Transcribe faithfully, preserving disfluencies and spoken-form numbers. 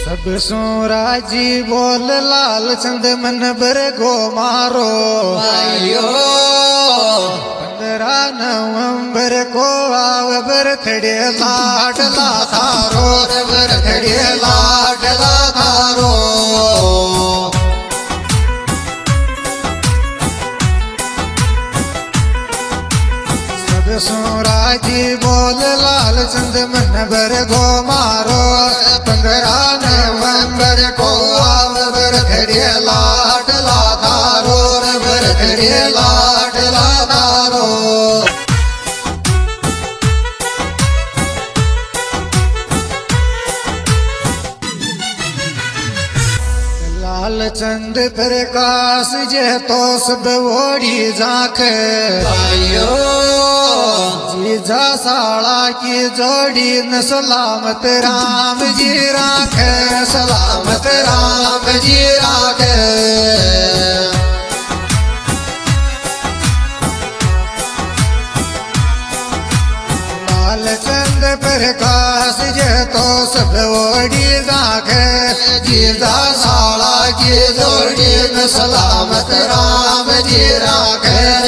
सब सोराजी बोल लाल चंद मन बर गो मारो भाइयो पंद्रह नवंबर को आव बरथड़े लाडला थारो बरथड़े लाडला थारो सब सोराजी बोल लाल चंद मन बर गो मारो पंद्रह नवंबर को आव बरथड़े लाडला थारो बरथड़े लाडला थारो लाल चंद प्रकाश जे तो सब ओड़ी झांक भाइयो जीजा साड़ा की जोड़ी न सलामत राम जी राख सलामत राम जी राख लाल चंद प्रकाश जे तो सब ओड़ी झांक जीजा साड़ा की जोड़ी न सलामत राम जी राख